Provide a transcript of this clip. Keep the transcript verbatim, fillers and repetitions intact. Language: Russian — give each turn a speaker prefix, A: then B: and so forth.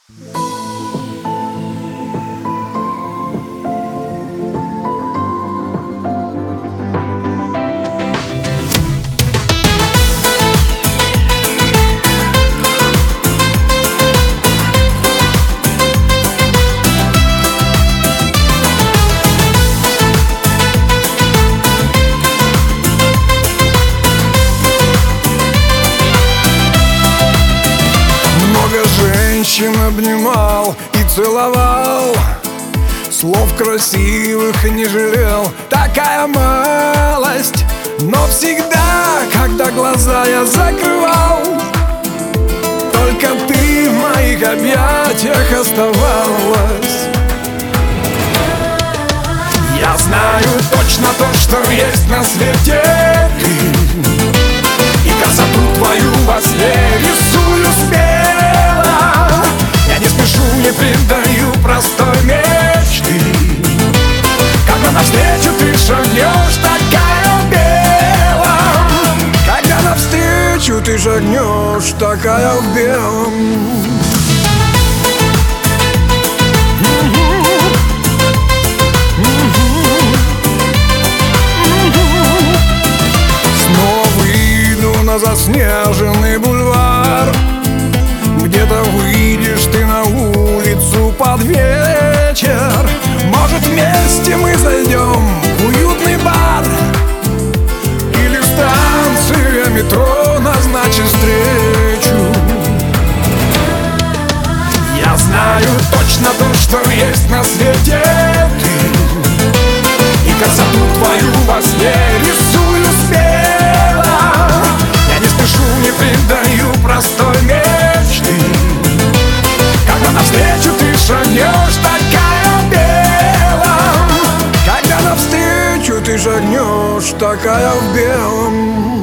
A: Женщин обнимал и целовал, слов красивых не жалел. Такая малость, но всегда, когда глаза я закрывал, только ты в моих объятиях оставалась. Я знаю точно то, что есть на свете ты, и красоту твою во сне рисую смело. Я не спешу, не предаю простой мечты. Когда навстречу ты шагнешь, такая в белом. Когда навстречу ты шагнешь, такая в белом. На заснеженный бульвар, где-то выйдешь ты на улицу под вечер. Может, вместе мы зайдем в уютный бар, или станция метро назначит встречу. Я знаю точно то, что есть на свете ты, и красоту твою во сне рисую смело. Не предаю простой мечты. Когда навстречу ты шагнешь, такая в белом. Когда навстречу ты шагнешь, такая в белом.